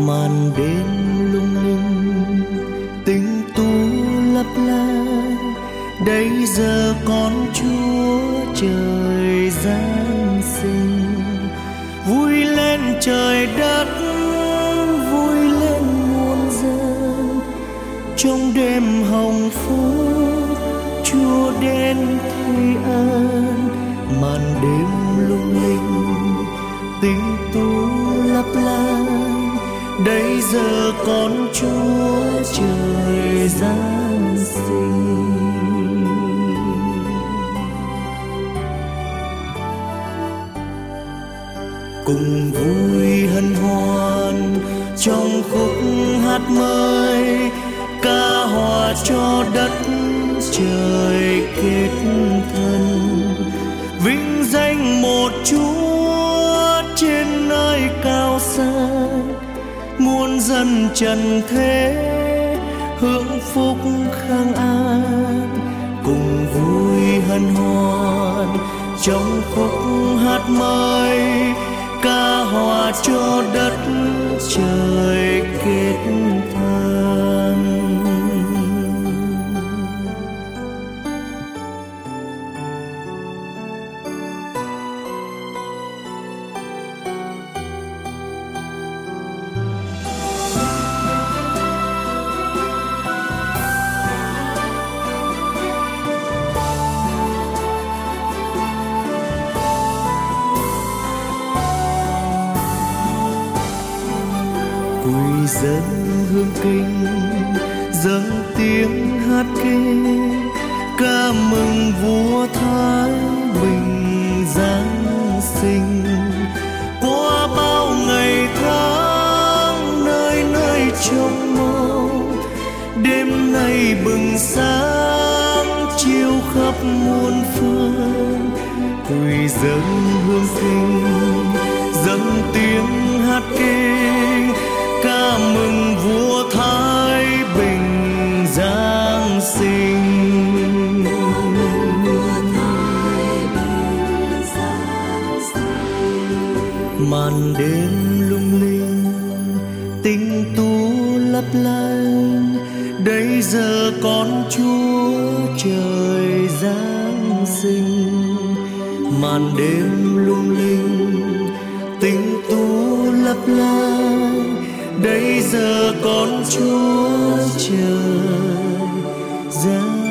màn đêm lung linh tinh tú lấp lánh. Đây giờ con Chúa trời giáng sinh, vui lên trời đất, vui lên muôn dân. Trong đêm hồng phúc Chúa đến thi ân, màn đêm lung linh tinh tú lấp lánh. Đây giờ con Chúa trời giáng sinh. Cùng vui hân hoan trong khúc hát mới, ca hòa cho đất trời kết thân. Vinh danh một Chúa trên nơi cao xa, muôn dân trần thế hưởng phúc khang an. Cùng vui hân hoan trong khúc hát mới, ca hòa cho đất trời kết thân. Quỳ dâng hương kinh, dâng tiếng hát kinh, ca mừng vua Thái Bình giáng sinh. Qua bao ngày tháng nơi nơi trông mong, đêm nay bừng sáng chiếu khắp muôn phương. Quỳ dâng hương kinh, dâng tiếng hát kinh, ca mừng vua Thái Bình giáng sinh. Màn đêm lung linh tinh tú lấp lánh. Đây giờ con Chúa trời giáng sinh. Màn đêm lung linh tinh tú lấp lánh. Đây giờ con Chúa trời giáng